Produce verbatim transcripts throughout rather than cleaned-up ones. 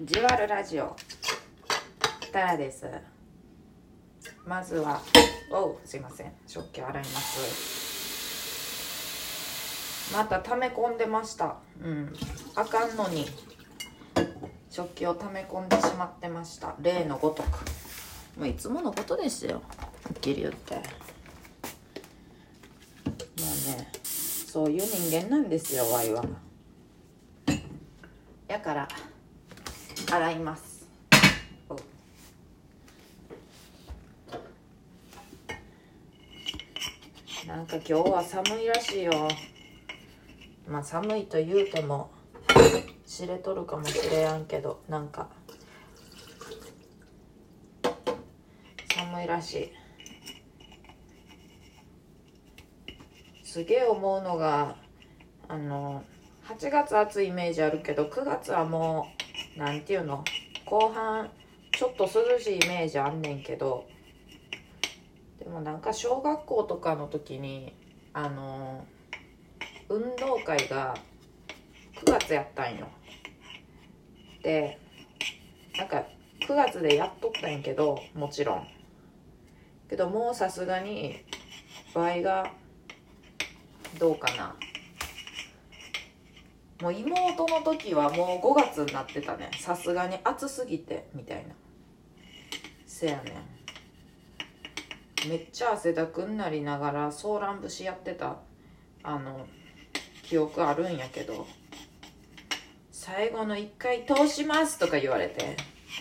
じわるラジオタラです。まずはおうすいません、食器洗います。また溜め込んでました。うんあかんのに食器を溜め込んでしまってました。例のごとく、もういつものことですよ、はっきり言って。もうね、そういう人間なんですよ、ワイは。やから洗います。なんか今日は寒いらしいよ。まあ寒いと言うても知れとるかもしれやんけど、なんか寒いらしい。すげえ思うのが、あのはちがつ暑いイメージあるけど、くがつはもうなんていうの、後半ちょっと涼しいイメージあんねんけど、でもなんか小学校とかの時にあの運動会がくがつやったんよ。でなんかくがつでやっとったんやけど、もちろんけどもうさすがに倍がどうかな、もう妹の時はもうごがつになってたね。さすがに暑すぎてみたいな。せやねん、めっちゃ汗だくになりながらソーラン節やってたあの記憶あるんやけど、最後のいっかい通しますとか言われて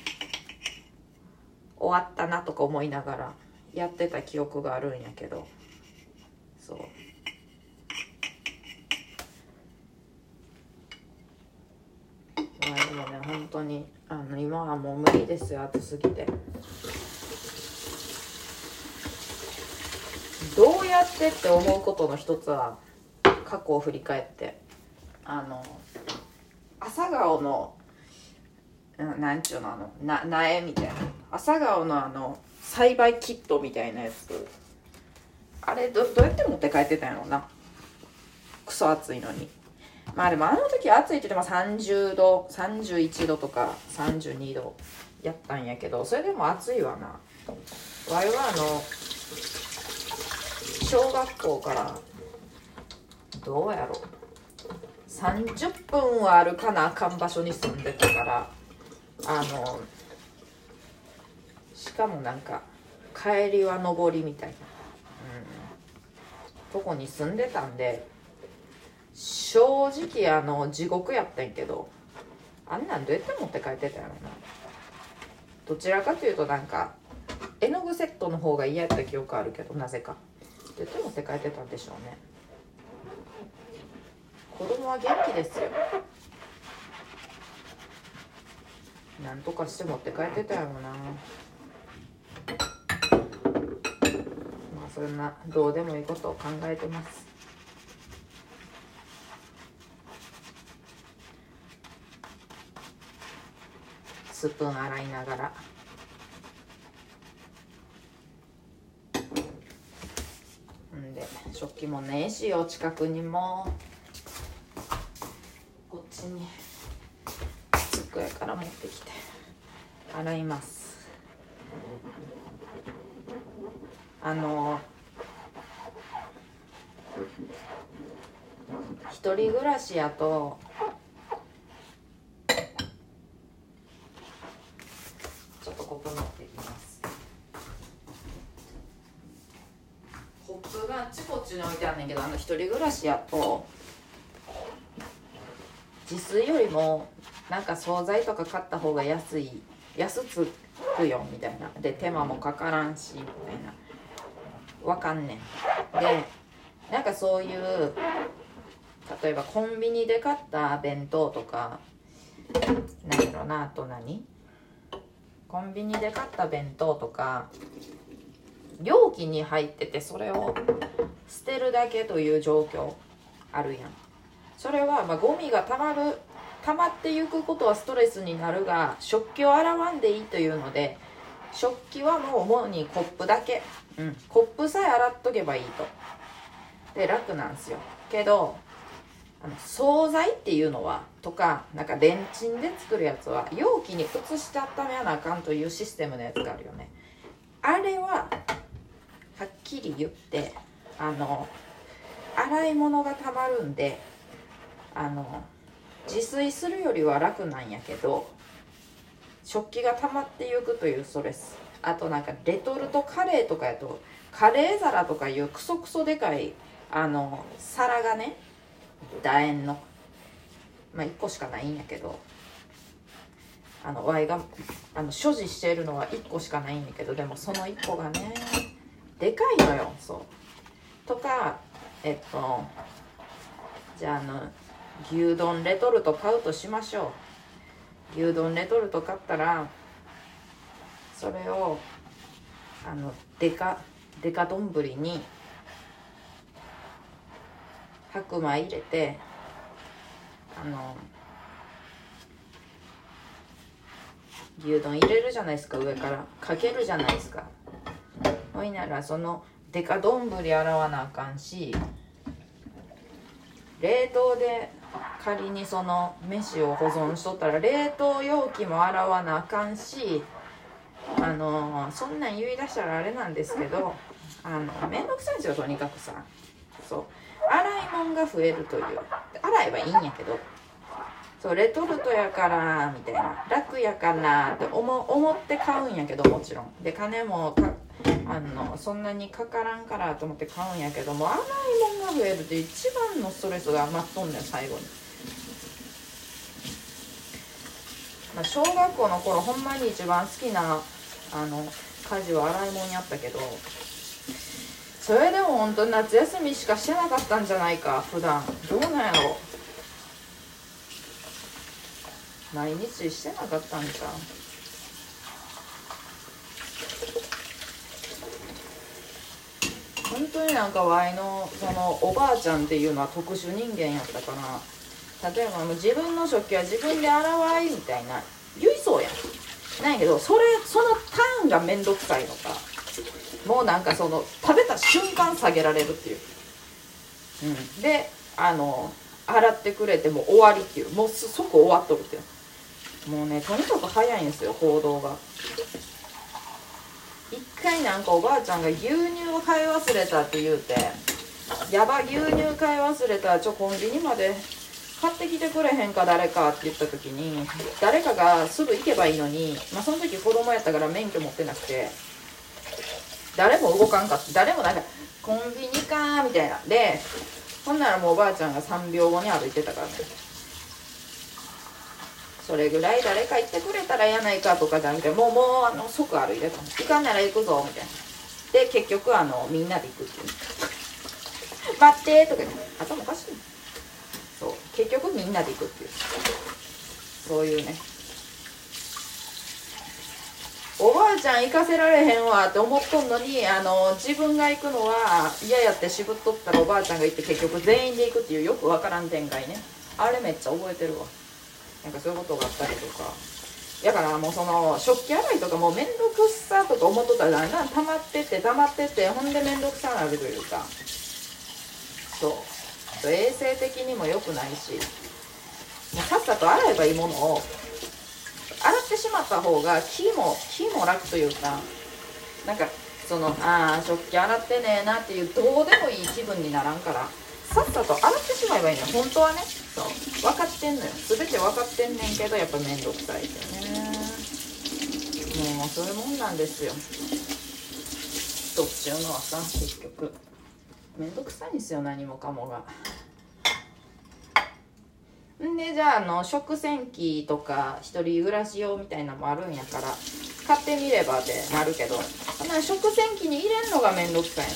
終わったなとか思いながらやってた記憶があるんやけど、そうまあでもね、本当にあの今はもう無理ですよ、暑すぎて。どうやってって思うことの一つは、過去を振り返ってあの朝顔のなんちゅうの、あのな苗みたいな、朝顔のあの栽培キットみたいなやつ、あれ ど, どうやって持って帰ってたんやろうな。クソ暑いのに。まあでもあの時暑いって言ってもさんじゅうどさんじゅういちどとかさんじゅうにどやったんやけど、それでも暑いわな。わいはあの小学校からどうやろうさんじゅっぷんは歩かなあかん場所に住んでたから、あのしかもなんか帰りは上りみたいな、うん、とこに住んでたんで、正直あの地獄やったんやけど、あんなんどうやって持って帰ってたんやろな。どちらかというとなんか絵の具セットの方が嫌やった記憶あるけど、なぜかどうやって持って帰ってたんでしょうね。子供は元気ですよ。なんとかして持って帰ってたやろな。まあそんなどうでもいいことを考えてます。スプーン洗いながら。んで食器もねえしよ、近くにもこっちに机から持ってきて洗います。あの一人暮らしやとちょっとコップ持ってきます。コップがあっちこっちに置いてあんねんけど、あの一人暮らしやと自炊よりもなんか惣菜とか買った方が安い、安つくよみたいな、で手間もかからんしみたいな、わかんねん。でなんかそういう、例えばコンビニで買った弁当とか、なんやろな、あと何コンビニで買った弁当とか容器に入ってて、それを捨てるだけという状況あるやん。それはまあゴミがたまる溜まっていくことはストレスになるが、食器を洗わんでいいというので、食器はもう主にコップだけ、うん、コップさえ洗っとけばいいと。で楽なんですよ。けどあの惣菜っていうのはとかなんかレンチンで作るやつは容器に移して温めやなあかんというシステムのやつがあるよね。あれははっきり言ってあの洗い物がたまるんであの自炊するよりは楽なんやけど食器が溜まっていくというストレス。あとなんかレトルトカレーとかやとカレー皿とかいうクソクソでかいあの皿がね楕円のまあいっこしかないんやけどあのワイがあの所持しているのはいっこしかないんやけどでもそのいっこがねでかいのよ。そうとかえっとじゃああの牛丼レトルト買うとしましょう。牛丼レトルト買ったらそれをあのデカデカ丼に白米入れてあの牛丼入れるじゃないですか。上からかけるじゃないですか。ほいならそのデカ丼洗わなあかんし冷凍で仮にその飯を保存しとったら冷凍容器も洗わなあかんしあのー、そんなん言い出したらあれなんですけどあのめんどくさいんですよとにかくさ。そう洗い物が増えるという洗えばいいんやけどそうレトルトやからみたいな楽やからって思思って買うんやけどもちろんで金もかあのそんなにかからんからと思って買うんやけども洗い物が増えるって一番のストレスが待っとんねん最後に。まあ、小学校の頃ほんまに一番好きなあの家事は洗い物やったけどそれでも本当に夏休みしかしてなかったんじゃないか普段どうなんやろ毎日してなかったんじゃん。本当になんかワイのそのおばあちゃんっていうのは特殊人間やったから例えばもう自分の食器は自分で洗わいみたいな言いそうやんなんやけどそれそのターンがめんどくさいのかもうなんかその食べた瞬間下げられるっていう、うん、であの洗ってくれても終わりっていうもう即終わっとるっていうもうねとにかく早いんですよ行動が。一回なんかおばあちゃんが牛乳を買い忘れたって言うてやば牛乳買い忘れたちょコンビニまで買ってきてくれへんか誰かって言った時に誰かがすぐ行けばいいのにまあその時子供やったから免許持ってなくて誰も動かんかって誰もなんかコンビニかーみたいなでほんならもうおばあちゃんがさんびょうごに歩いてたからねそれぐらい誰か行ってくれたらやないかとかじゃなくてもうもうあの即歩いてたの行かんなら行くぞみたいなで結局あのみんなで行くっていう待ってとか頭おかしいそう結局みんなで行くっていうそういうねおばあちゃん行かせられへんわって思っとんのにあの自分が行くのは嫌やって渋っとったらおばあちゃんが行って結局全員で行くっていうよくわからん展開ねあれめっちゃ覚えてるわなんかそういうことがあったりとかだからもうその食器洗いとかもうめんどくさとか思っとったらだんだん溜まってって溜まってってほんでめんどくさなるというかそう衛生的にも良くないしもうさっさと洗えばいいものを洗ってしまった方が気も気も楽というかなんかそのああ食器洗ってねえなっていうどうでもいい気分にならんからさっさと洗ってしまえばいいのよ本当はねそう分かってんのよ全て分かってんねんけどやっぱ面倒くさいですよねもうそういうもんなんですよ人っていうのはさ結局面倒くさいんですよ何もかもがんでじゃあ、あの食洗機とか一人暮らし用みたいなのもあるんやから買ってみればってなるけどそんな食洗機に入れんのがめんどくさい、うん、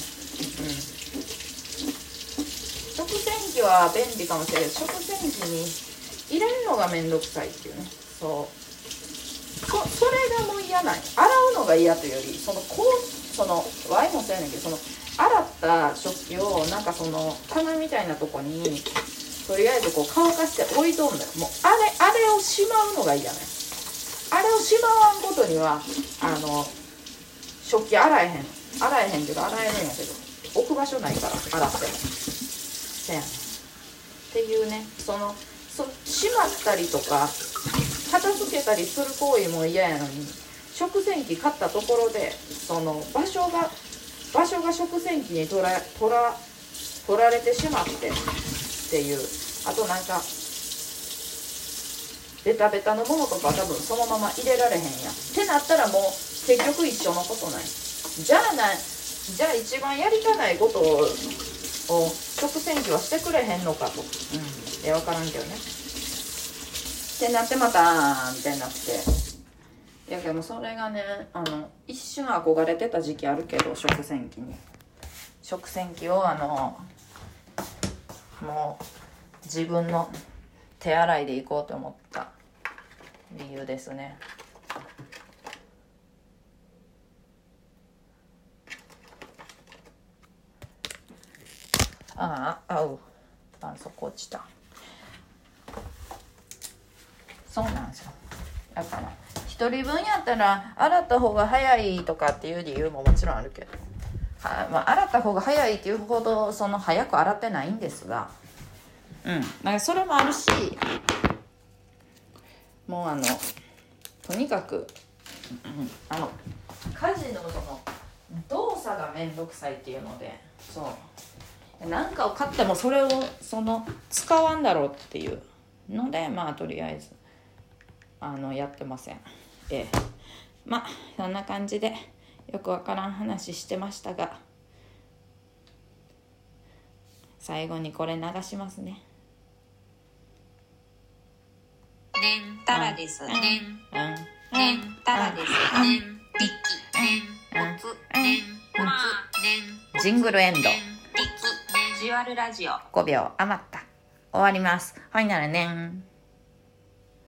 食洗機は便利かもしれないけど食洗機に入れんのがめんどくさいっていうねそうそ, それがもう嫌ない洗うのが嫌というよりそのこうそのワイもそうやねんけどその洗った食器をなんかその棚みたいなとこにとりあえずこう乾かして置いとんだよもうあれあれをしまうのが嫌ねあれをしまわんことにはあの食器洗えへん洗えへんけど洗えるんやけど置く場所ないから洗ってもせやねんっていうね、そのそしまったりとか片付けたりする行為も嫌やのに、食洗機買ったところでその場所が場所が食洗機に取ら取ら取られてしまってっていう、あとなんかベタベタのものとか多分そのまま入れられへんやんってなったら、もう結局一緒のことない。じゃあなじゃあ一番やりたないことをを食洗機はしてくれへんのかと、うん、いや分からんけどねってなって、またみたいになって、いやでもそれがね、あの一瞬憧れてた時期あるけど、食洗機に食洗機をあのもう自分の手洗いで行こうと思った理由ですね。ああ、あうあそこ落ちた。そうなんですよ。だから一人分やったら洗った方が早いとかっていう理由ももちろんあるけど、は、まあ、洗った方が早いっていうほどその早く洗ってないんですが、うん、だからそれもあるし、もうあのとにかく、うん、あの家事のその動作がめんどくさいっていうので、そう何かを買ってもそれをその使わんだろうっていうので、まあとりあえずあのやってません。ええ、まあそんな感じでよくわからん話してましたが、最後にこれ流しますね。 ねんたらです。ねん、 うん、 ねんたらです。ねん、りき、ねん、おつ、ねん、まあ、ねん、 ジングルエンド。 ねん、りき、ねん、ジュアルラジオ。 ごびょう余った。終わります。ほいならねん。